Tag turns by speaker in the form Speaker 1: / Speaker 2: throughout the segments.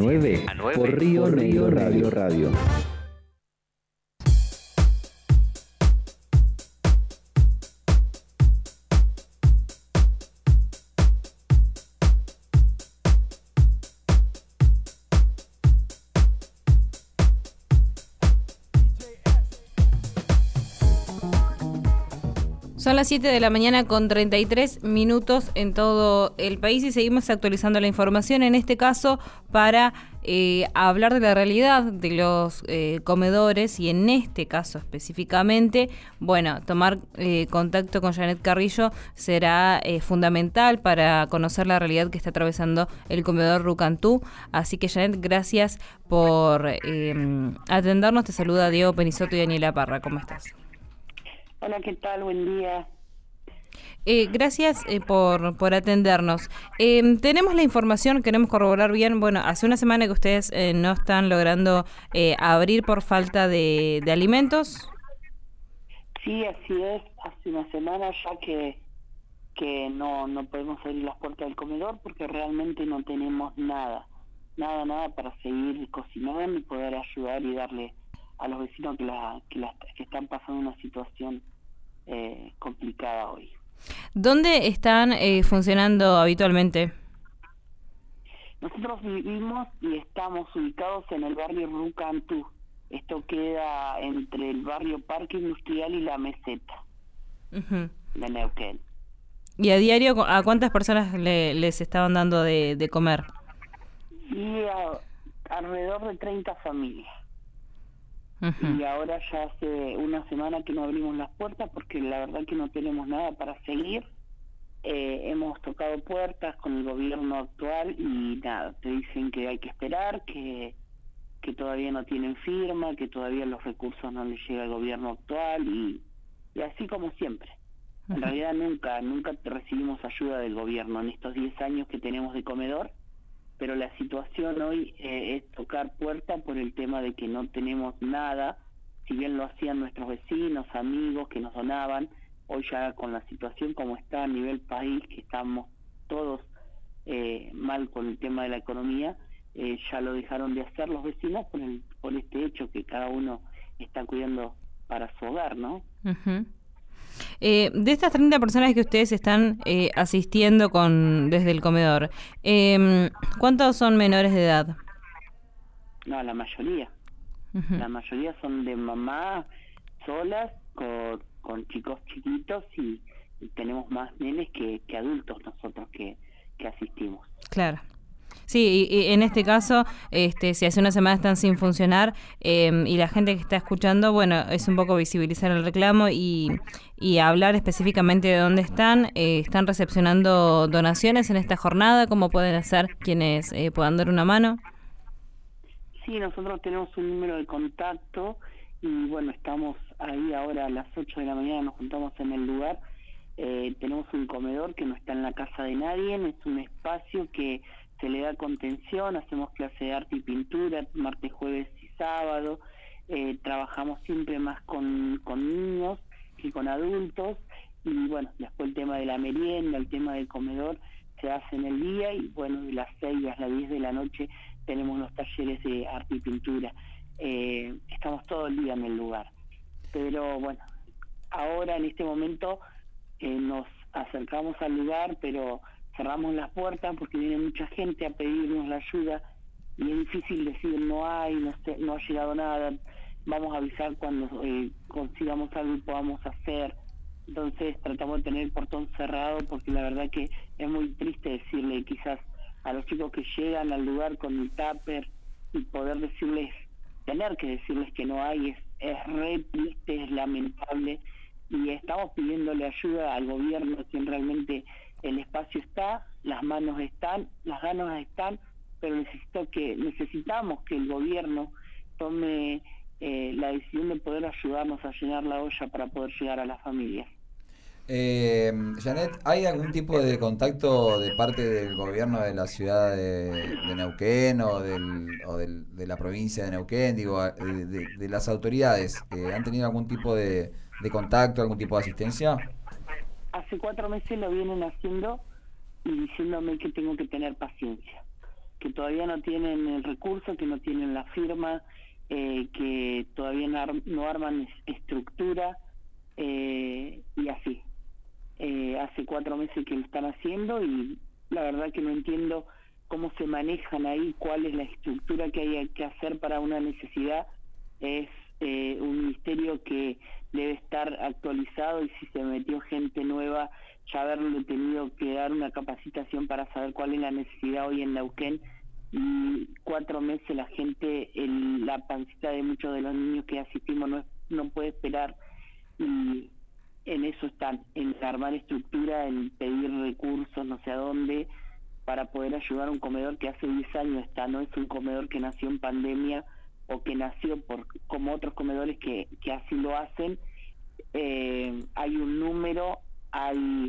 Speaker 1: 9 por Río Negro Radio.
Speaker 2: Son las 7 de la mañana con 33 minutos en todo el país y seguimos actualizando la información, en este caso para hablar de la realidad de los comedores y en este caso específicamente, bueno, tomar contacto con Janet Carrillo será fundamental para conocer la realidad que está atravesando el comedor Rucantú. Así que Janet, gracias por atendernos. Te saluda Diego Penisoto y Daniela Parra. ¿Cómo estás?
Speaker 3: Hola, ¿qué tal? Buen día.
Speaker 2: Gracias por atendernos. Tenemos la información, queremos corroborar bien. Bueno, hace una semana que ustedes no están logrando abrir por falta de alimentos.
Speaker 3: Sí, así es. Hace una semana ya que no podemos abrir las puertas del comedor porque realmente no tenemos nada para seguir cocinando y poder ayudar y darle a los vecinos que están pasando una situación complicada hoy.
Speaker 2: ¿Dónde están funcionando habitualmente?
Speaker 3: Nosotros vivimos y estamos ubicados en el barrio Rucantú. Esto queda entre el barrio Parque Industrial y la Meseta de Neuquén.
Speaker 2: ¿Y a diario a cuántas personas les estaban dando de comer?
Speaker 3: Y alrededor de 30 familias. Y ahora ya hace una semana que no abrimos las puertas porque la verdad que no tenemos nada para seguir. Hemos tocado puertas con el gobierno actual y nada, te dicen que hay que esperar, que todavía no tienen firma, que todavía los recursos no les llega al gobierno actual y así como siempre. En realidad nunca recibimos ayuda del gobierno en estos 10 años que tenemos de comedor. Pero la situación hoy es tocar puerta por el tema de que no tenemos nada, si bien lo hacían nuestros vecinos, amigos que nos donaban, hoy ya con la situación como está a nivel país, que estamos todos mal con el tema de la economía, ya lo dejaron de hacer los vecinos por este hecho que cada uno está cuidando para su hogar, ¿no?
Speaker 2: De estas 30 personas que ustedes están asistiendo desde el comedor, ¿cuántos son menores de edad?
Speaker 3: No, la mayoría. La mayoría son de mamá solas, con chicos chiquitos y tenemos más nenes que adultos nosotros que asistimos.
Speaker 2: Claro. Sí, y en este caso, si hace una semana están sin funcionar y la gente que está escuchando, bueno, es un poco visibilizar el reclamo y hablar específicamente de dónde están recepcionando donaciones en esta jornada, cómo pueden hacer quienes puedan dar una mano.
Speaker 3: Sí, nosotros tenemos un número de contacto y bueno, estamos ahí ahora a las 8 de la mañana, nos juntamos en el lugar. Tenemos un comedor que no está en la casa de nadie, es un espacio que se le da contención, hacemos clase de arte y pintura, martes, jueves y sábado, trabajamos siempre más con niños que con adultos, y bueno, después el tema de la merienda, el tema del comedor se hace en el día, y bueno, de las 6 a las 10 de la noche tenemos los talleres de arte y pintura. Estamos todo el día en el lugar, pero bueno, ahora en este momento nos acercamos al lugar, pero cerramos las puertas porque viene mucha gente a pedirnos la ayuda y es difícil decir no ha llegado nada, vamos a avisar cuando consigamos algo y podamos hacer. Entonces tratamos de tener el portón cerrado porque la verdad que es muy triste decirle quizás a los chicos que llegan al lugar con el tupper y tener que decirles que no hay, es re triste, es lamentable, y estamos pidiéndole ayuda al gobierno, si realmente el espacio está, las manos están, las ganas están, pero necesitamos que el gobierno tome la decisión de poder ayudarnos a llenar la olla para poder llegar a las familias.
Speaker 4: Janet, ¿hay algún tipo de contacto de parte del gobierno de la ciudad de Neuquén de la provincia de Neuquén, digo, de las autoridades? ¿Han tenido algún tipo de contacto, algún tipo de asistencia?
Speaker 3: Hace 4 meses lo vienen haciendo y diciéndome que tengo que tener paciencia, que todavía no tienen el recurso, que no tienen la firma, que todavía no arman estructura, y así. Hace 4 meses que lo están haciendo y la verdad que no entiendo cómo se manejan ahí, cuál es la estructura que hay que hacer para una necesidad. Es un ministerio que debe estar actualizado y si se metió gente nueva, ya haberle tenido que dar una capacitación para saber cuál es la necesidad hoy en Neuquén. Y 4 meses la gente, la pancita de muchos de los niños que asistimos no puede esperar, y en eso están, en armar estructura, en pedir recursos, no sé a dónde, para poder ayudar a un comedor que hace 10 años está, no es un comedor que nació en pandemia o que nació como otros comedores que así lo hacen. Hay un número, hay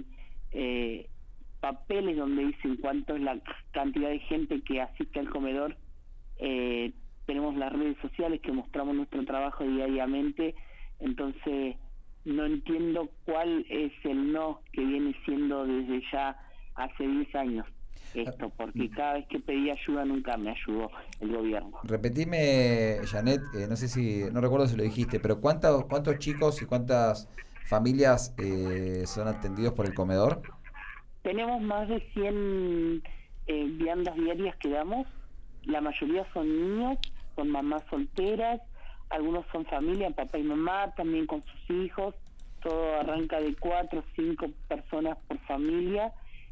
Speaker 3: papeles donde dicen cuánto es la cantidad de gente que asiste al comedor. Tenemos las redes sociales que mostramos nuestro trabajo diariamente, entonces no entiendo cuál es el no que viene siendo desde ya hace 10 años esto, porque cada vez que pedí ayuda nunca me ayudó el gobierno.
Speaker 4: Repetime, Janet, no recuerdo si lo dijiste, pero ¿cuántos chicos y cuántas familias son atendidos por el comedor?
Speaker 3: Tenemos más de 100 viandas diarias que damos. La mayoría son niños, son mamás solteras, algunos son familia, papá y mamá, también con sus hijos. Todo arranca de 4 o 5 personas por familia.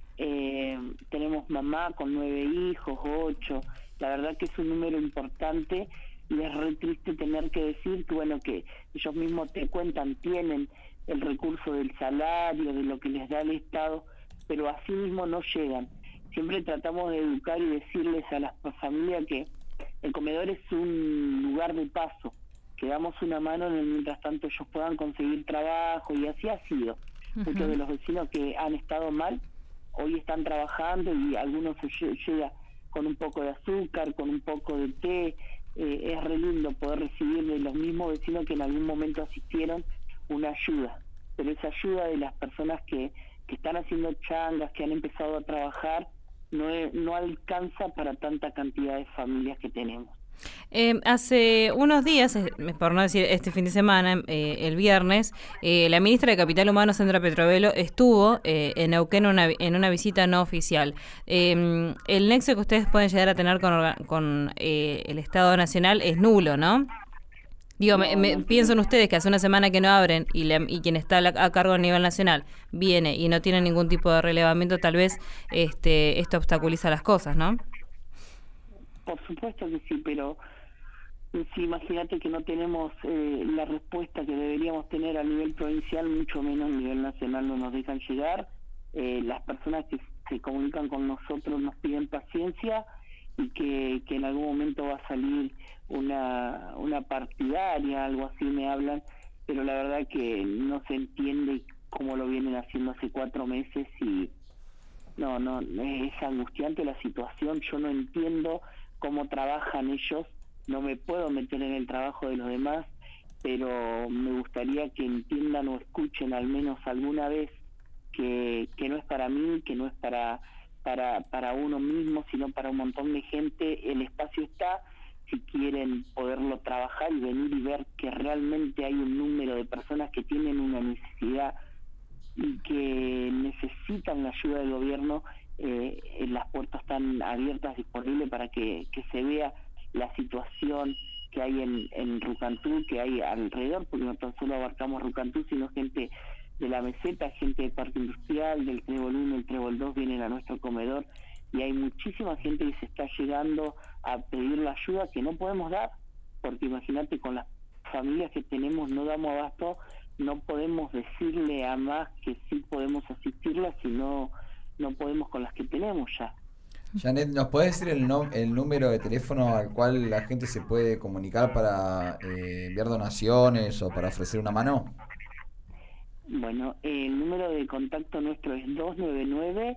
Speaker 3: Tenemos mamá con 9 hijos, 8. La verdad que es un número importante y es re triste tener que decir que, bueno, que ellos mismos te cuentan, tienen el recurso del salario, de lo que les da el Estado, pero así mismo no llegan. Siempre tratamos de educar y decirles a las familias que el comedor es un lugar de paso, que damos una mano en el mientras tanto ellos puedan conseguir trabajo, y así ha sido. Muchos de los vecinos que han estado mal hoy están trabajando y algunos se llega con un poco de azúcar, con un poco de té. Es re lindo poder recibir de los mismos vecinos que en algún momento asistieron una ayuda, pero esa ayuda de las personas que están haciendo changas, que han empezado a trabajar, no alcanza para tanta cantidad de familias que tenemos.
Speaker 2: Hace unos días, por no decir este fin de semana, el viernes, la ministra de Capital Humano, Sandra Petrovelo, estuvo en Neuquén en una visita no oficial. El nexo que ustedes pueden llegar a tener con el Estado Nacional es nulo, ¿no? Digo, pienso en ustedes que hace una semana que no abren y quien está a cargo a nivel nacional viene y no tiene ningún tipo de relevamiento, tal vez esto obstaculiza las cosas, ¿no?
Speaker 3: Por supuesto que sí, pero sí, imagínate que no tenemos la respuesta que deberíamos tener a nivel provincial, mucho menos a nivel nacional no nos dejan llegar. Las personas que se comunican con nosotros nos piden paciencia y que en algún momento va a salir una partidaria, algo así me hablan, pero la verdad que no se entiende cómo lo vienen haciendo hace 4 meses y no, es angustiante la situación. Yo no entiendo cómo trabajan ellos, no me puedo meter en el trabajo de los demás, pero me gustaría que entiendan o escuchen al menos alguna vez que no es para mí, que no es para uno mismo, sino para un montón de gente. El espacio está, si quieren poderlo trabajar y venir y ver que realmente hay un número de personas que tienen una necesidad y que necesitan la ayuda del gobierno. Las puertas están abiertas, disponibles para que se vea la situación que hay en Rucantú, que hay alrededor, porque no tan solo abarcamos Rucantú, sino gente de la meseta, gente del Parque Industrial, del Trébol 1, el Trébol 2, vienen a nuestro comedor, y hay muchísima gente que se está llegando a pedir la ayuda que no podemos dar, porque imagínate, con las familias que tenemos no damos abasto, no podemos decirle a más que sí podemos asistirlas, si no podemos con las que tenemos ya.
Speaker 4: Janet, ¿nos podés decir el número de teléfono al cual la gente se puede comunicar para enviar donaciones o para ofrecer una mano?
Speaker 3: Bueno, el número de contacto nuestro es 299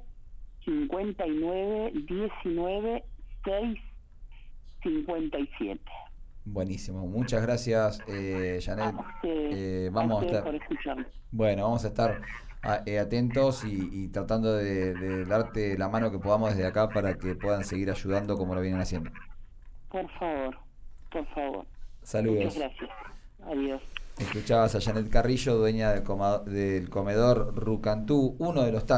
Speaker 3: 59 19 657.
Speaker 4: Buenísimo, muchas gracias, Janet. Vamos a estar,
Speaker 3: por escucharme.
Speaker 4: bueno, vamos a estar atentos y tratando de darte la mano que podamos desde acá para que puedan seguir ayudando como lo vienen haciendo.
Speaker 3: Por favor, por favor.
Speaker 4: Saludos.
Speaker 3: Muchas gracias. Adiós.
Speaker 4: Escuchabas a Janet Carrillo, dueña del comedor Rucantú, uno de los tantos